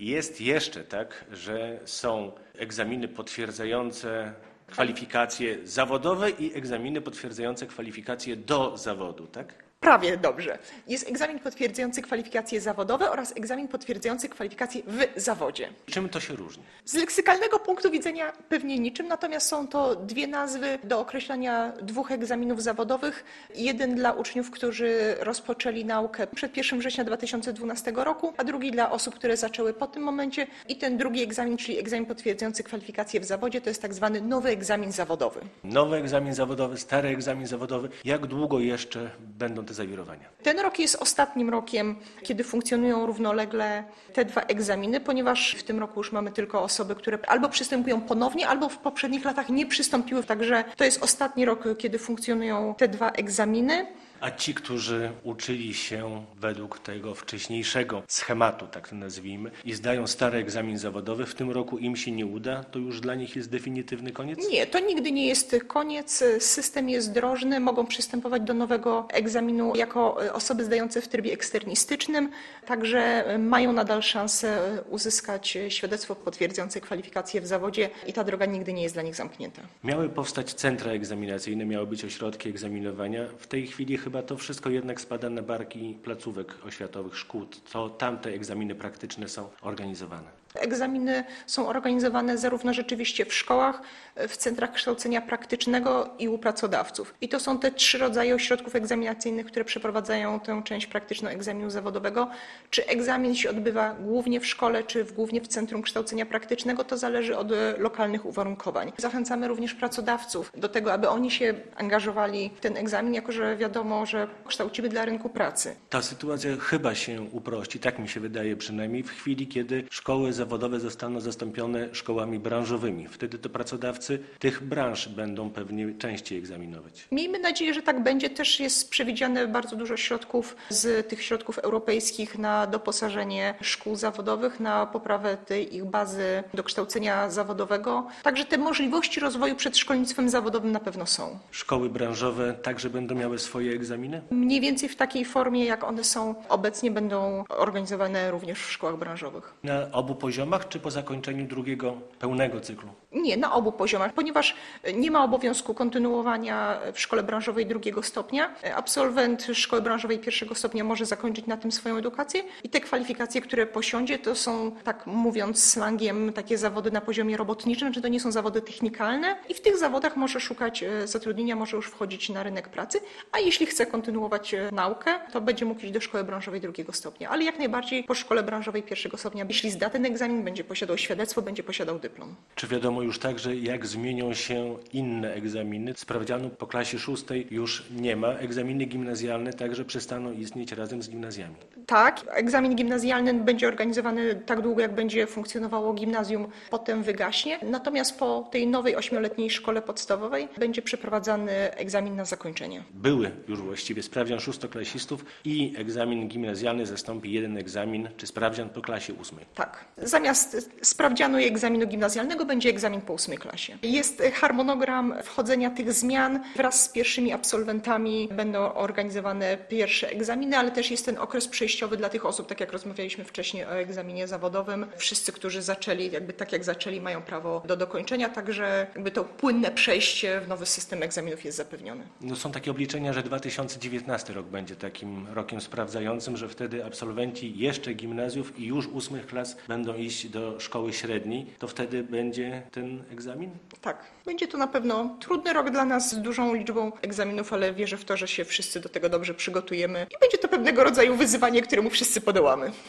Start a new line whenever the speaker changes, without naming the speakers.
jest jeszcze tak, że są egzaminy potwierdzające kwalifikacje zawodowe i egzaminy potwierdzające kwalifikacje do zawodu, tak?
Prawie dobrze. Jest egzamin potwierdzający kwalifikacje zawodowe oraz egzamin potwierdzający kwalifikacje w zawodzie.
Czym to się różni?
Z leksykalnego punktu widzenia pewnie niczym, natomiast są to dwie nazwy do określania dwóch egzaminów zawodowych. Jeden dla uczniów, którzy rozpoczęli naukę przed 1 września 2012 roku, a drugi dla osób, które zaczęły po tym momencie. I ten drugi egzamin, czyli egzamin potwierdzający kwalifikacje w zawodzie, to jest tak zwany nowy egzamin zawodowy.
Nowy egzamin zawodowy, stary egzamin zawodowy. Jak długo jeszcze będą te zawirowania?
Ten rok jest ostatnim rokiem, kiedy funkcjonują równolegle te dwa egzaminy, ponieważ w tym roku już mamy tylko osoby, które albo przystępują ponownie, albo w poprzednich latach nie przystąpiły. Także to jest ostatni rok, kiedy funkcjonują te dwa egzaminy.
A ci, którzy uczyli się według tego wcześniejszego schematu, tak to nazwijmy, i zdają stary egzamin zawodowy, w tym roku im się nie uda, to już dla nich jest definitywny koniec?
Nie, to nigdy nie jest koniec. System jest drożny, mogą przystępować do nowego egzaminu jako osoby zdające w trybie eksternistycznym, także mają nadal szansę uzyskać świadectwo potwierdzające kwalifikacje w zawodzie i ta droga nigdy nie jest dla nich zamknięta.
Miały powstać centra egzaminacyjne, miały być ośrodki egzaminowania. W tej chwili chyba to wszystko jednak spada na barki placówek oświatowych, szkół. To tamte egzaminy praktyczne są organizowane.
Egzaminy są organizowane zarówno rzeczywiście w szkołach, w centrach kształcenia praktycznego i u pracodawców. I to są te trzy rodzaje ośrodków egzaminacyjnych, które przeprowadzają tę część praktyczną egzaminu zawodowego. Czy egzamin się odbywa głównie w szkole, czy głównie w centrum kształcenia praktycznego, to zależy od lokalnych uwarunkowań. Zachęcamy również pracodawców do tego, aby oni się angażowali w ten egzamin, jako że wiadomo, że kształcimy dla rynku pracy.
Ta sytuacja chyba się uprości, tak mi się wydaje przynajmniej, w chwili, kiedy szkoły zawodowe zostaną zastąpione szkołami branżowymi. Wtedy to pracodawcy tych branż będą pewnie częściej egzaminować.
Miejmy nadzieję, że tak będzie. Też jest przewidziane bardzo dużo środków z tych środków europejskich na doposażenie szkół zawodowych, na poprawę tej ich bazy do kształcenia zawodowego. Także te możliwości rozwoju przed szkolnictwem zawodowym na pewno są.
Szkoły branżowe także będą miały swoje egzaminy?
Mniej więcej w takiej formie, jak one są obecnie, będą organizowane również w szkołach branżowych.
Na obu poziomach, czy po zakończeniu drugiego pełnego cyklu?
Nie, na obu poziomach, ponieważ nie ma obowiązku kontynuowania w szkole branżowej drugiego stopnia. Absolwent szkoły branżowej pierwszego stopnia może zakończyć na tym swoją edukację i te kwalifikacje, które posiądzie, to są, tak mówiąc slangiem, takie zawody na poziomie robotniczym, czy to nie są zawody technikalne i w tych zawodach może szukać zatrudnienia, może już wchodzić na rynek pracy, a jeśli chce kontynuować naukę, to będzie mógł iść do szkoły branżowej drugiego stopnia, ale jak najbardziej po szkole branżowej pierwszego stopnia, jeśli zda ten egzamin, będzie posiadał świadectwo, będzie posiadał dyplom.
Czy wiadomo już także, jak zmienią się inne egzaminy? Sprawdzianu po klasie 6 już nie ma. Egzaminy gimnazjalne także przestaną istnieć razem z gimnazjami.
Tak, egzamin gimnazjalny będzie organizowany tak długo, jak będzie funkcjonowało gimnazjum, potem wygaśnie. Natomiast po tej nowej 8-letniej szkole podstawowej będzie przeprowadzany egzamin na zakończenie.
Były już właściwie sprawdzian szóstoklasistów i egzamin gimnazjalny zastąpi jeden egzamin, czy sprawdzian po klasie 8.
Tak. Zamiast sprawdzianu i egzaminu gimnazjalnego będzie egzamin po 8 klasie. Jest harmonogram wchodzenia tych zmian. Wraz z pierwszymi absolwentami będą organizowane pierwsze egzaminy, ale też jest ten okres przejściowy dla tych osób, tak jak rozmawialiśmy wcześniej o egzaminie zawodowym. Wszyscy, którzy zaczęli, jakby tak jak zaczęli, mają prawo do dokończenia, także jakby to płynne przejście w nowy system egzaminów jest zapewnione.
No są takie obliczenia, że 2019 rok będzie takim rokiem sprawdzającym, że wtedy absolwenci jeszcze gimnazjów i już 8 klas będą iść do szkoły średniej. To wtedy będzie ten egzamin?
Tak. Będzie to na pewno trudny rok dla nas z dużą liczbą egzaminów, ale wierzę w to, że się wszyscy do tego dobrze przygotujemy i będzie to pewnego rodzaju wyzwanie, któremu wszyscy podołamy.